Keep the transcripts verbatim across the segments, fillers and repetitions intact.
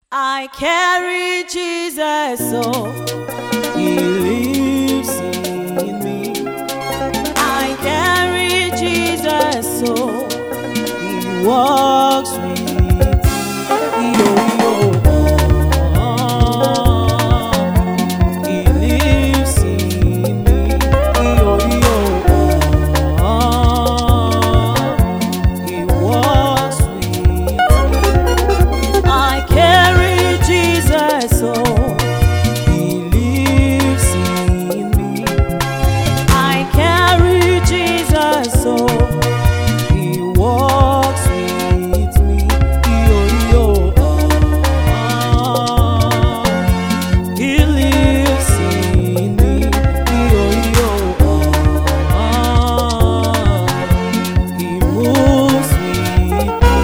I carry Jesus, so He lives in me. I carry Jesus, so He walks with me. Yo, yo. He lives in me. Yo, yo. He walks with me. I carry Jesus, so He lives in me. I carry Jesus, so He walks with me. Yo, yo. He lives in me. Yo, yo. He moves with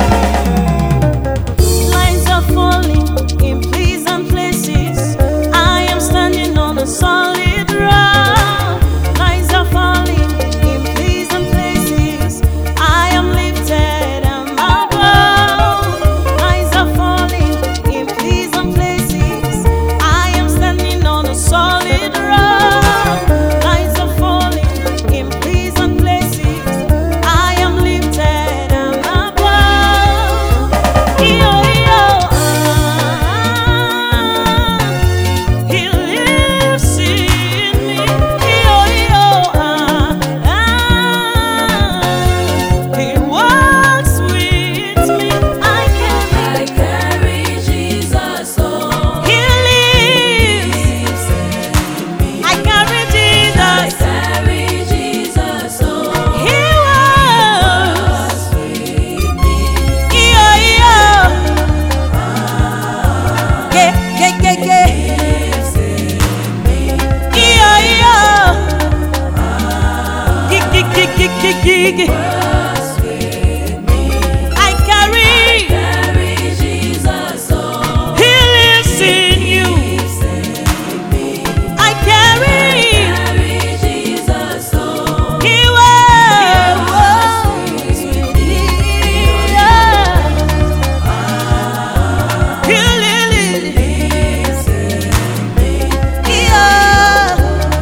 me. Lines are falling in pleasant places. I am standing on a solid rock. Lines are falling in pleasant places. I am lifted and above. Lines are falling in pleasant places. I am standing on a solid rock. Lines are falling in pleasant places. I am lifted and above. Yo, yo, ah, He lives in me. Yo, yo, ah, ah, He walks with me. I carry, I carry Jesus, oh, He lives. in me. I carry I Jesus. carry Jesus, oh, He walks. with me. Yo, yo. Yeah, yeah, yeah, yeah. Lives in me. Yo, yo. Gig, gig, gig, gig, gig, gig. Works with me. I carry. Carry Jesus, oh, He lives in you. lives in me. I carry. Carry Jesus, oh, He walks with me. Yeah. He lives. lives in me. Yeah.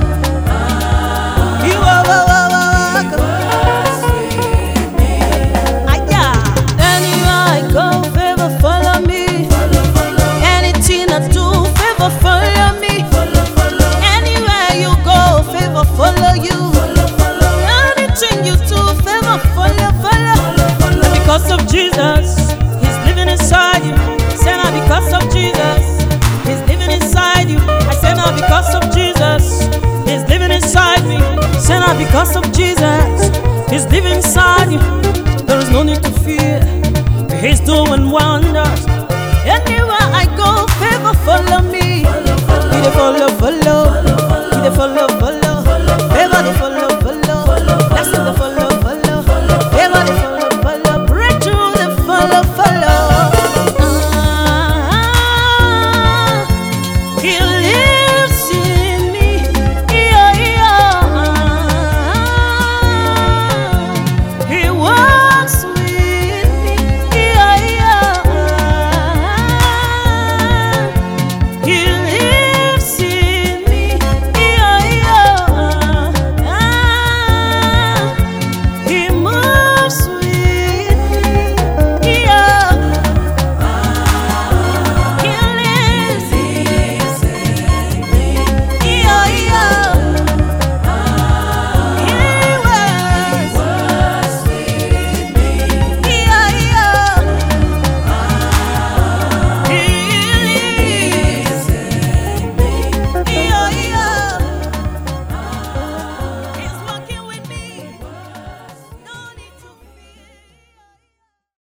You are, are, are, are, are. Works with me. Anywhere I go, favor follow me. Follow, follow, Anything I do, favor follow me. follow, follow, Anywhere you go, favor follow you. follow, follow, Anything you do, favor follow, follow. follow, follow. Because of Jesus, He's living inside you. Say now because of Jesus, He's living inside you. I say now because of Jesus, He's living inside me. Say now because of Jesus, He's living inside you. There is no need to fear. He's doing wonders.